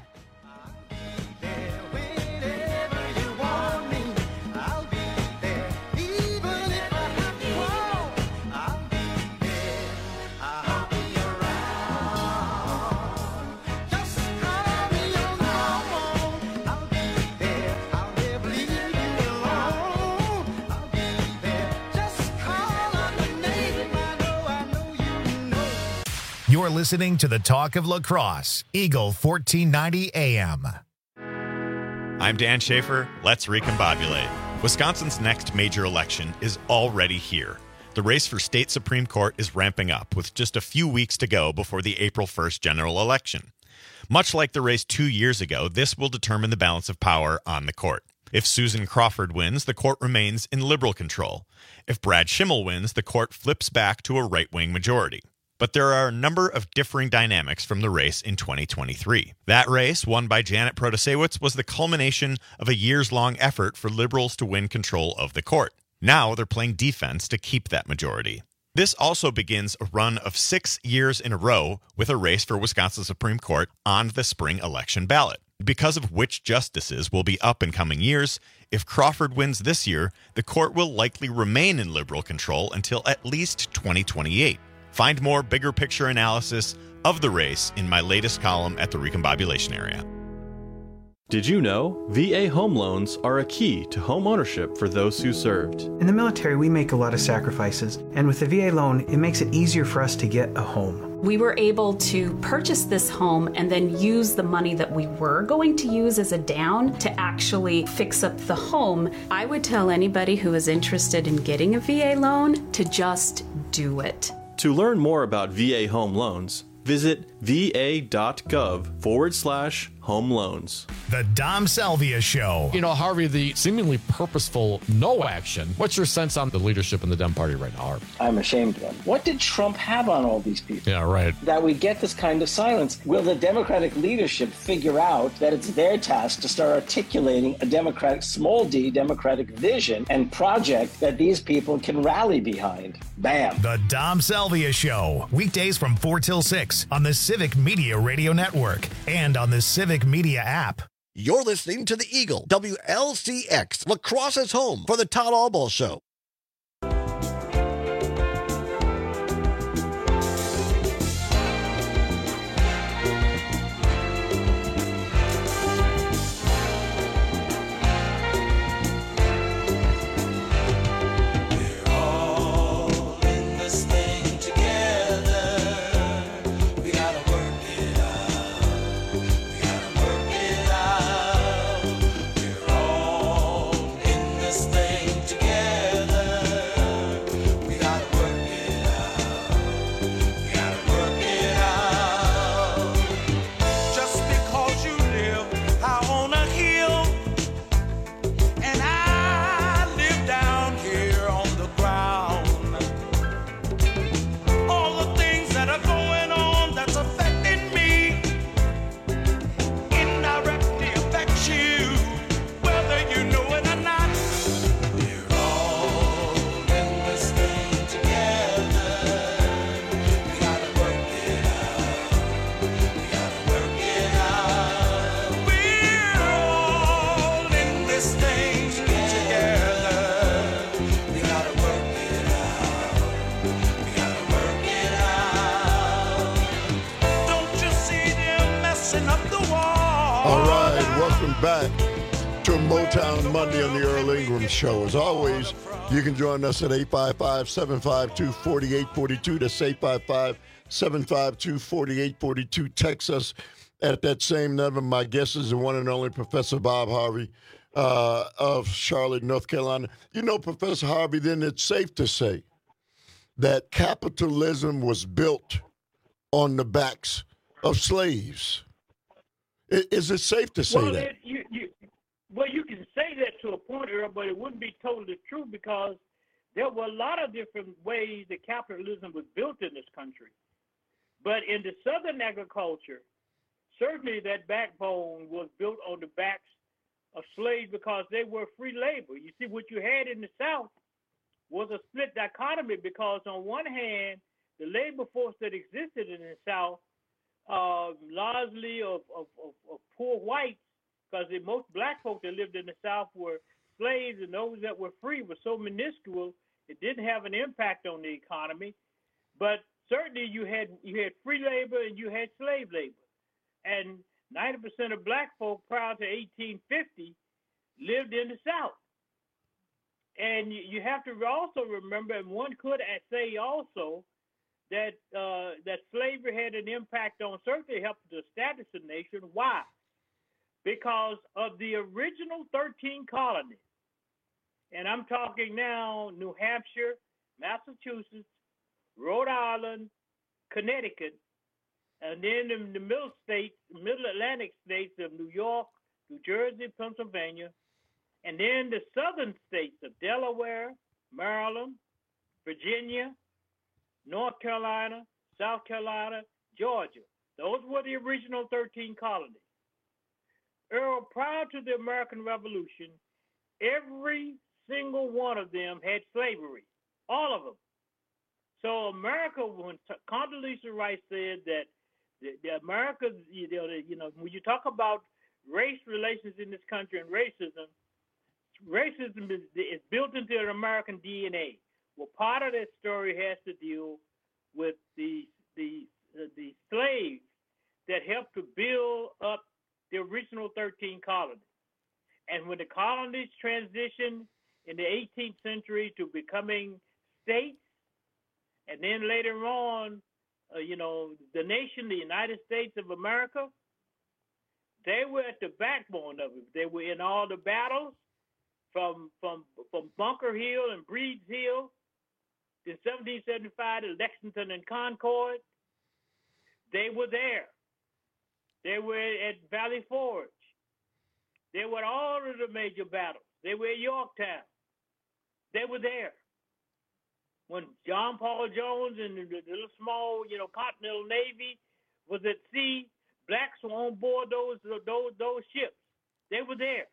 You're listening to the Talk of La Crosse, Eagle 1490 AM. I'm Dan Schaefer. Let's recombobulate. Wisconsin's next major election is already here. The race for state Supreme Court is ramping up with just a few weeks to go before the April 1st general election. Much like the race 2 years ago, this will determine the balance of power on the court. If Susan Crawford wins, the court remains in liberal control. If Brad Schimmel wins, the court flips back to a right-wing majority. But there are a number of differing dynamics from the race in 2023. That race, won by Janet Protasewicz, was the culmination of a years-long effort for liberals to win control of the court. Now they're playing defense to keep that majority. This also begins a run of 6 years in a row with a race for Wisconsin Supreme Court on the spring election ballot. Because of which justices will be up in coming years, if Crawford wins this year, the court will likely remain in liberal control until at least 2028. Find more bigger picture analysis of the race in my latest column at the Recombobulation Area. Did you know VA home loans are a key to home ownership for those who served? In the military, we make a lot of sacrifices, and with the VA loan, it makes it easier for us to get a home. We were able to purchase this home and then use the money that we were going to use as a down to actually fix up the home. I would tell anybody who is interested in getting a VA loan to just do it. To learn more about VA home loans, visit va.gov/home loans. The Dom Salvia Show. You know, Harvey, the seemingly purposeful no action. What's your sense on the leadership in the Dem Party right now, Harvey? I'm ashamed of them. What did Trump have on all these people? Yeah, right. That we get this kind of silence. Will the Democratic leadership figure out that it's their task to start articulating a Democratic, small d, Democratic vision and project that these people can rally behind? Bam. The Dom Salvia Show. Weekdays from 4 till 6 on the Civic Media Radio Network and on the Civic Media app. You're listening to the Eagle, WLCX, La Crosse's home for the Todd Albaugh Show. Back to Motown Monday on the Earl Ingram Show. As always, you can join us at 855-752-4842. That's 855-752-4842. Text us at that same number. My guest is the one and only Professor Bob Harvey of Charlotte, North Carolina. You know, Professor Harvey, then it's safe to say that capitalism was built on the backs of slaves. Is it safe to say that? You can say that to a point, Earl, but it wouldn't be totally true because there were a lot of different ways that capitalism was built in this country. But in the Southern agriculture, certainly that backbone was built on the backs of slaves because they were free labor. You see, what you had in the South was a split dichotomy because on one hand, the labor force that existed in the South largely of poor whites, because most black folk that lived in the South were slaves, and those that were free were so minuscule it didn't have an impact on the economy. But certainly you had free labor and you had slave labor, and 90% of black folk prior to 1850 lived in the South. And you have to also remember, and one could say also, that slavery had an impact on certainly helping to establish the nation. Why? Because of the original 13 colonies. And I'm talking now New Hampshire, Massachusetts, Rhode Island, Connecticut, and then in the middle Atlantic states of New York, New Jersey, Pennsylvania, and then the southern states of Delaware, Maryland, Virginia, North Carolina, South Carolina, Georgia. Those were the original 13 colonies. Earl, prior to the American Revolution, every single one of them had slavery, all of them. So America, when Condoleezza Rice said that the America, when you talk about race relations in this country and racism is built into the American DNA. Well, part of that story has to deal with the slaves that helped to build up the original 13 colonies. And when the colonies transitioned in the 18th century to becoming states, and then later on, the nation, the United States of America, they were at the backbone of it. They were in all the battles from Bunker Hill and Breeds Hill in 1775 to Lexington and Concord. They were there. They were at Valley Forge. They were at all of the major battles. They were at Yorktown. They were there. When John Paul Jones and the little small, Continental Navy was at sea, blacks were on board those ships. They were there.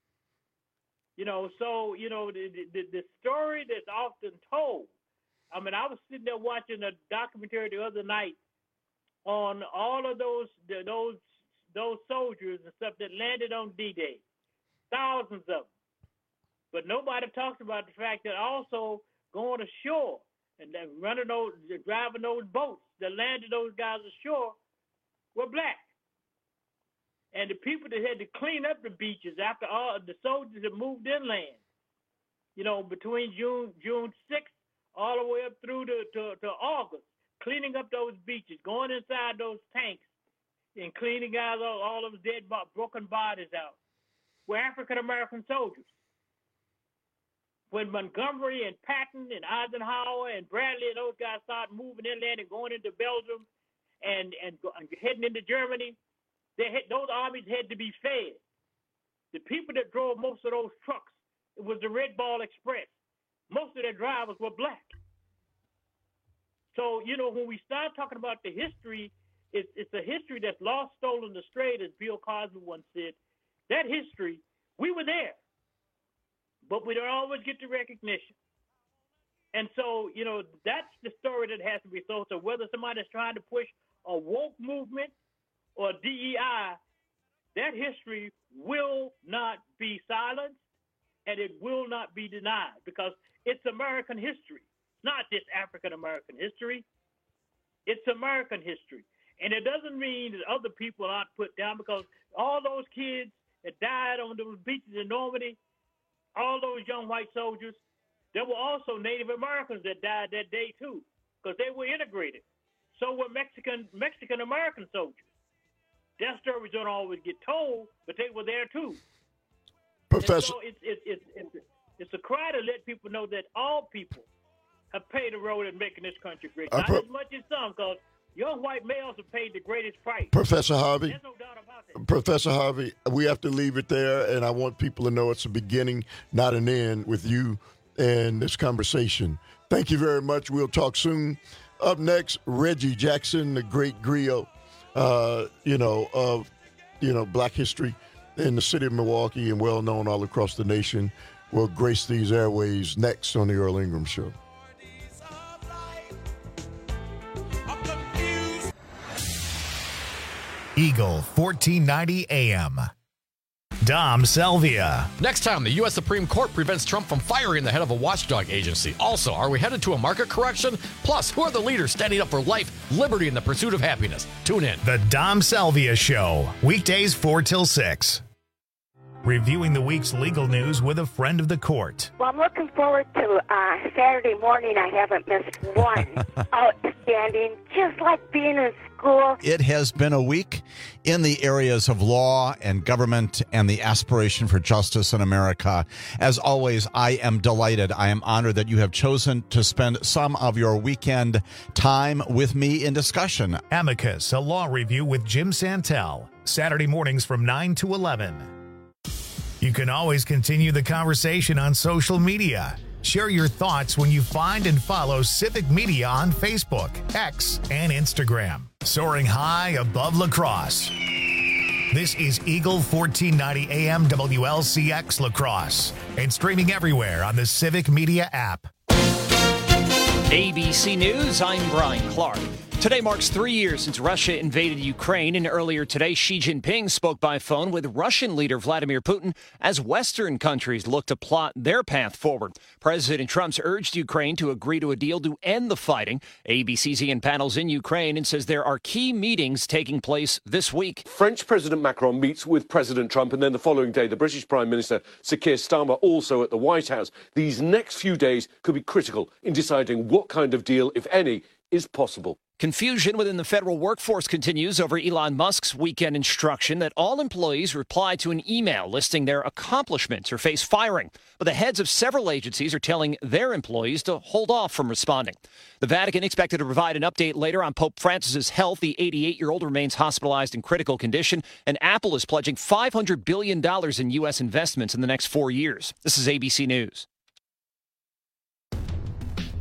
So the story that's often told. I mean, I was sitting there watching a documentary the other night on all of those soldiers and stuff that landed on D-Day, thousands of them. But nobody talks about the fact that also going ashore and driving those boats that landed those guys ashore were black. And the people that had to clean up the beaches after all the soldiers had moved inland, between June 6th all the way up through to August, cleaning up those beaches, going inside those tanks and cleaning out all of those dead, broken bodies out, were African-American soldiers. When Montgomery and Patton and Eisenhower and Bradley and those guys started moving inland and going into Belgium and heading into Germany, those armies had to be fed. The people that drove most of those trucks, it was the Red Ball Express. Most of their drivers were black. So, when we start talking about the history, it's a history that's lost, stolen, strayed, as Bill Cosby once said. That history, we were there. But we don't always get the recognition. And so, that's the story that has to be told. So whether somebody's trying to push a woke movement or DEI, that history will not be silenced and it will not be denied because it's American history. It's not just African-American history. It's American history. And it doesn't mean that other people aren't put down because all those kids that died on those beaches in Normandy, all those young white soldiers, there were also Native Americans that died that day too, because they were integrated. So were Mexican-American soldiers. Their stories don't always get told, but they were there too. Professor, so it's a cry to let people know that all people have played a role in making this country great. Not as much as some, because young white males have paid the greatest price. Professor Harvey. There's no doubt about that. Professor Harvey, we have to leave it there, and I want people to know it's a beginning, not an end, with you and this conversation. Thank you very much. We'll talk soon. Up next, Reggie Jackson, the great griot, of Black history in the city of Milwaukee and well known all across the nation, will grace these airways next on the Earl Ingram Show. Eagle 1490 AM. Dom Salvia. Next time, the U.S. Supreme Court prevents Trump from firing the head of a watchdog agency. Also, are we headed to a market correction? Plus, who are the leaders standing up for life, liberty, and the pursuit of happiness? Tune in. The Dom Salvia Show. Weekdays 4 till 6. Reviewing the week's legal news with a friend of the court. Well, I'm looking forward to Saturday morning. I haven't missed one. Outstanding. Just like being in school. It has been a week in the areas of law and government and the aspiration for justice in America. As always, I am delighted. I am honored that you have chosen to spend some of your weekend time with me in discussion. Amicus, a law review with Jim Santel. Saturday mornings from 9 to 11. You can always continue the conversation on social media. Share your thoughts when you find and follow Civic Media on Facebook, X, and Instagram. Soaring high above La Crosse. This is Eagle 1490 AM WLCX La Crosse and streaming everywhere on the Civic Media app. ABC News, I'm Brian Clark. Today marks 3 years since Russia invaded Ukraine, and earlier today, Xi Jinping spoke by phone with Russian leader Vladimir Putin as Western countries look to plot their path forward. President Trump's urged Ukraine to agree to a deal to end the fighting. ABC's Ian Panel's in Ukraine and says there are key meetings taking place this week. French President Macron meets with President Trump, and then the following day, the British Prime Minister Sir Keir Starmer also at the White House. These next few days could be critical in deciding what kind of deal, if any, is possible. Confusion within the federal workforce continues over Elon Musk's weekend instruction that all employees reply to an email listing their accomplishments or face firing. But the heads of several agencies are telling their employees to hold off from responding. The Vatican expected to provide an update later on Pope Francis's health. The 88-year-old remains hospitalized in critical condition, and Apple is pledging $500 billion in U.S. investments in the next 4 years. This is ABC News.